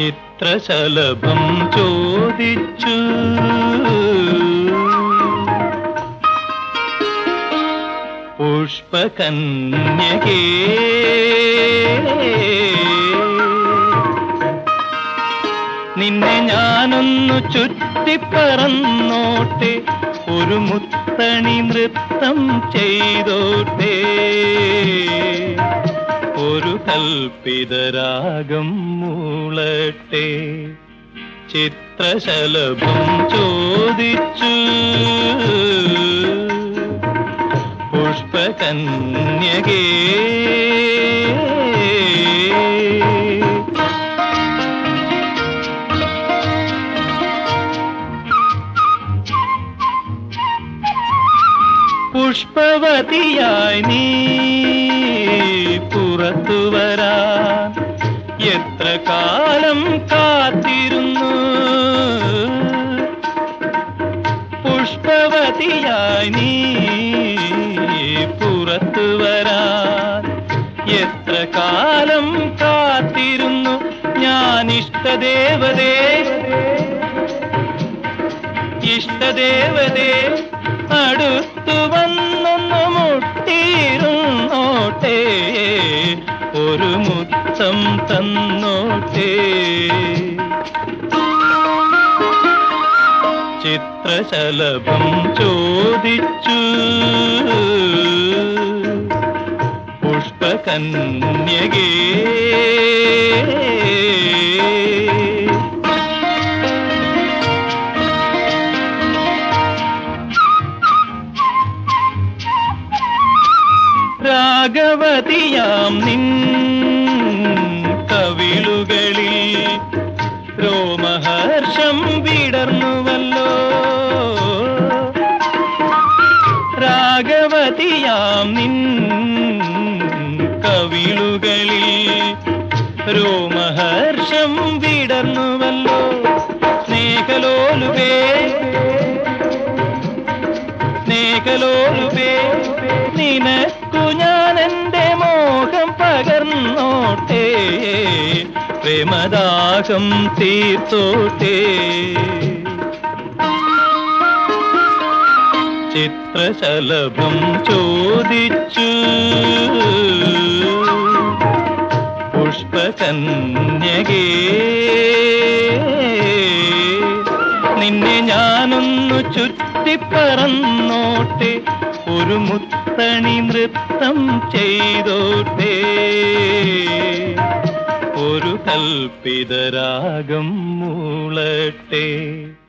ചിത്രശലഭം ചോദിച്ചു പുഷ്പകന്യകേ നിന്നെ ഞാനൊന്നു ചുറ്റിപ്പറന്നോട്ടെ, ഒരു മുത്തണി നൃത്തം ചെയ്തോട്ടെ, ഒരു കൽപ്പിതരാഗം മൂളട്ടെ. ചിത്രശലഭം ചോദിച്ചു പുഷ്പകന്യകേ പുഷ്പവതിയായി നീ പുറത്തു വരാൻ എത്ര കാലം കാത്തിരുന്നു, പുഷ്പവതിയായി നീ പുറത്തു വരാൻ എത്ര കാലം കാത്തിരുന്നു. ഞാൻ ഇഷ്ടദേവതേ അടുത്തു വന്നൊന്നു മുട്ടിയിരുന്നോട്ടെ, ഒരു മുത്തം തന്നോട്ടെ. ചിത്രശലഭം ചോദിച്ചു പുഷ്പകന്യകേ രാഗവതിയാം നിൻ കവിളുകളിൽ രോമഹർഷം വിടർന്നുവല്ലോ, രാഗവതിയാം നിൻ കവിളുകളിൽ രോമഹർഷം വിടർന്നുവല്ലോ. സ്നേഹലോലുപേ നിനക്കു ഞാൻ എൻ്റെ മോഹം പകർന്നോട്ടെ, പ്രേമദാഹം തീർത്തോട്ടെ. ചിത്രശലഭം ചോദിച്ചു പുഷ്പകന്യകേ നിന്നെ ഞാനൊന്നു ചുറ്റിപ്പറന്നോട്ടെ, ഒരു മുത്തണി നൃത്തം ചെയ്തോട്ടെ, ഒരു കൽപ്പിതരാഗം മൂളട്ടെ.